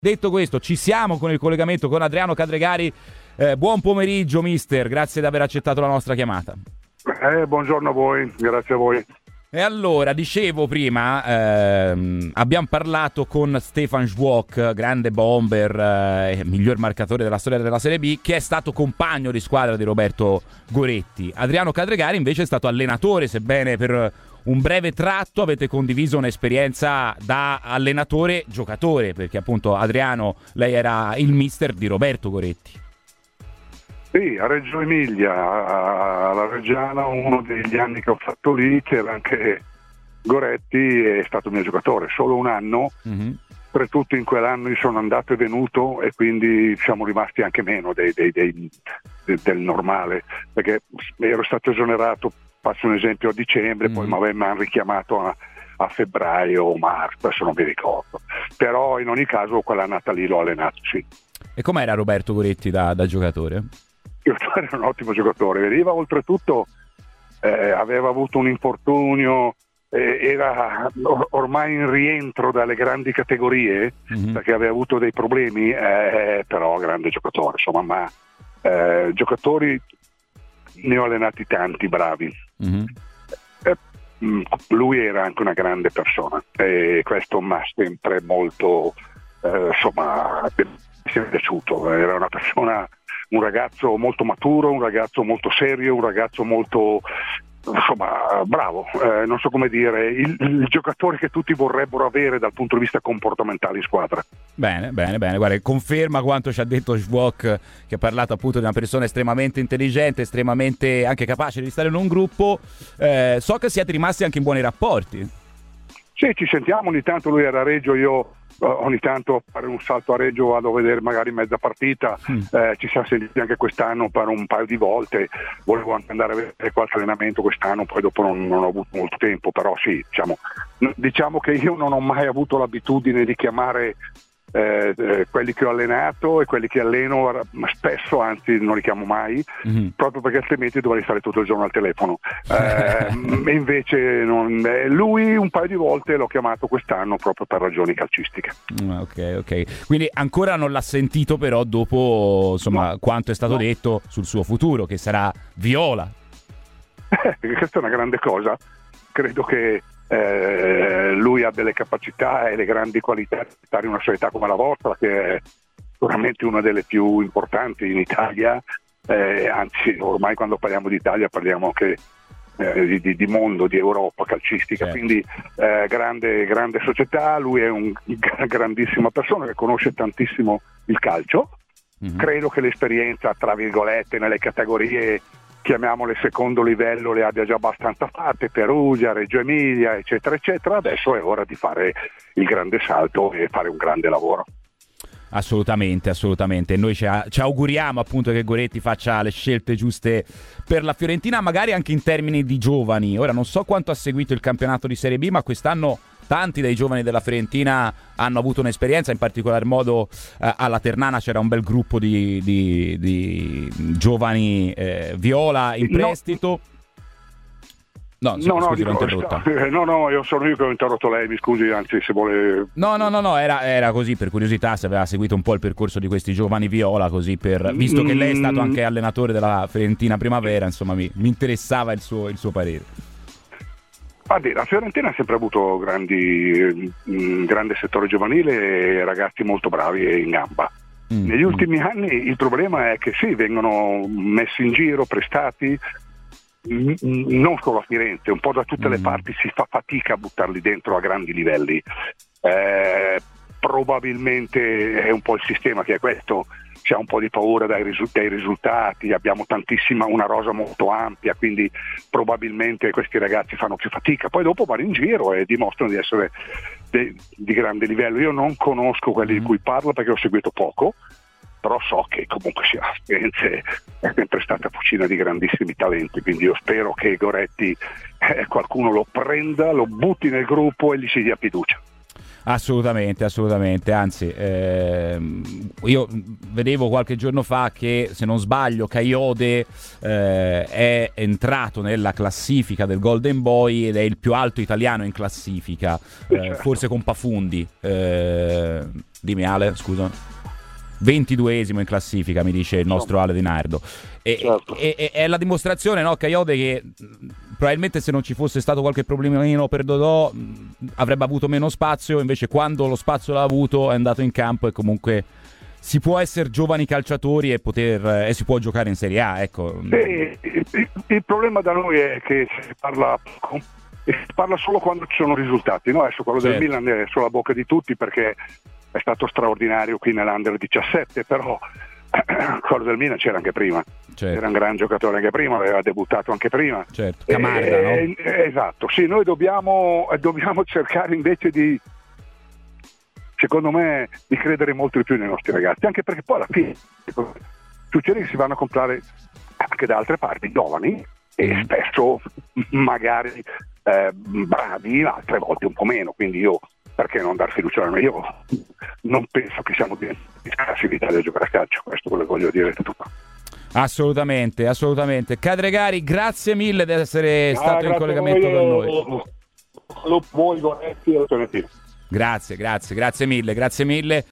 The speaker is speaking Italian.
Detto questo, ci siamo con il collegamento con Adriano Cadregari. Buon pomeriggio mister, grazie di aver accettato la nostra chiamata. Buongiorno a voi, grazie a voi. E allora, dicevo prima, abbiamo parlato con Stefan Schwok, grande bomber, miglior marcatore della storia della Serie B, che è stato compagno di squadra di Roberto Goretti. Adriano Cadregari invece è stato allenatore, sebbene per un breve tratto avete condiviso un'esperienza da allenatore-giocatore, perché appunto Adriano, lei era il mister di Roberto Goretti. Sì, a Reggio Emilia, alla Reggiana, uno degli anni che ho fatto lì, c'era anche Goretti, è stato mio giocatore, solo un anno, oltretutto in quell'anno io sono andato e venuto e quindi siamo rimasti anche meno del normale, perché ero stato esonerato, faccio un esempio, a dicembre, poi mi avevano richiamato a febbraio o marzo, adesso non mi ricordo, però in ogni caso quell'annata lì l'ho allenato, sì. E com'era Roberto Goretti da giocatore? Era un ottimo giocatore, veniva oltretutto, aveva avuto un infortunio, era ormai in rientro dalle grandi categorie, perché aveva avuto dei problemi, però grande giocatore, insomma, ma giocatori ne ho allenati tanti bravi. Lui era anche una grande persona e questo mi ha sempre molto, insomma, mi è piaciuto. Era una persona, un ragazzo molto maturo, un ragazzo molto serio, un ragazzo molto, insomma, bravo, non so come dire, il giocatore che tutti vorrebbero avere dal punto di vista comportamentale in squadra. Bene, guarda, conferma quanto ci ha detto Schwok, che ha parlato appunto di una persona estremamente intelligente, estremamente anche capace di stare in un gruppo. So che siete rimasti anche in buoni rapporti. Sì, ci sentiamo ogni tanto, lui era a Reggio, io ogni tanto a fare un salto a Reggio vado a vedere magari mezza partita, ci siamo sentiti anche quest'anno per un paio di volte, volevo anche andare a vedere qualche allenamento quest'anno, poi dopo non ho avuto molto tempo, però sì, diciamo che io non ho mai avuto l'abitudine di chiamare quelli che ho allenato e quelli che alleno spesso, anzi non li chiamo mai, proprio perché altrimenti dovrei stare tutto il giorno al telefono. E invece lui un paio di volte l'ho chiamato quest'anno proprio per ragioni calcistiche. Ok, quindi ancora non l'ha sentito, però dopo, insomma, quanto è stato detto sul suo futuro, che sarà viola. Questa è una grande cosa, credo che lui ha delle capacità e le grandi qualità di stare in una società come la vostra, che è sicuramente una delle più importanti in Italia, anzi ormai quando parliamo di Italia parliamo anche di mondo, di Europa calcistica, certo. Quindi grande società, lui è una grandissima persona che conosce tantissimo il calcio, credo che l'esperienza tra virgolette nelle categorie chiamiamole secondo livello le abbia già abbastanza fatte, Perugia, Reggio Emilia, eccetera eccetera. Adesso è ora di fare il grande salto e fare un grande lavoro. Assolutamente, noi ci auguriamo appunto che Goretti faccia le scelte giuste per la Fiorentina, magari anche in termini di giovani. Ora non so quanto ha seguito il campionato di Serie B, ma quest'anno tanti dei giovani della Fiorentina hanno avuto un'esperienza, in particolar modo alla Ternana c'era un bel gruppo di giovani viola in prestito. No, sono io che ho interrotto lei, mi scusi, anzi se vuole... No, era così per curiosità, se aveva seguito un po' il percorso di questi giovani viola, così visto che lei è stato anche allenatore della Fiorentina Primavera, insomma mi interessava il suo parere. La Fiorentina ha sempre avuto un grande settore giovanile e ragazzi molto bravi e in gamba. Negli ultimi anni il problema è che sì, vengono messi in giro, prestati, non solo a Firenze, un po' da tutte le parti si fa fatica a buttarli dentro a grandi livelli. Probabilmente è un po' il sistema che è questo, si ha un po' di paura dai risultati, abbiamo una rosa molto ampia, quindi probabilmente questi ragazzi fanno più fatica, poi dopo vanno in giro e dimostrano di essere di grande livello. Io non conosco quelli di cui parlo perché ho seguito poco, però so che comunque Firenze è sempre stata fucina di grandissimi talenti, quindi io spero che Goretti qualcuno lo prenda, lo butti nel gruppo e gli si dia fiducia. Assolutamente, anzi io vedevo qualche giorno fa che, se non sbaglio, Kayode è entrato nella classifica del Golden Boy ed è il più alto italiano in classifica, certo. Forse con Pafundi, Dimmi Ale, scusa. 22esimo in classifica, mi dice il nostro Ale Di Nardo. Certo. È la dimostrazione, no, Kayode, che probabilmente se non ci fosse stato qualche problemino per Dodò avrebbe avuto meno spazio, invece quando lo spazio l'ha avuto è andato in campo e comunque si può essere giovani calciatori e si può giocare in Serie A, ecco. Il problema da noi è che si parla poco e si parla solo quando ci sono risultati, no? Adesso quello del Milan è sulla bocca di tutti perché è stato straordinario qui nell'Under 17, però quello del Milan c'era anche prima, era un gran giocatore anche prima, aveva debuttato anche prima. Certo, Camarda, no? Esatto, sì, noi dobbiamo cercare invece di, secondo me, di credere molto di più nei nostri ragazzi, anche perché poi alla fine succede che si vanno a comprare anche da altre parti giovani e spesso magari bravi, altre volte un po' meno, quindi io perché non dar fiducia a me? Io non penso che siamo di scarsi in Italia a giocare a calcio, questo è quello che voglio dire tutto. Assolutamente. Cadregari, grazie mille di essere stato in collegamento con noi. Voi, Goretti e Tonetino. Grazie mille.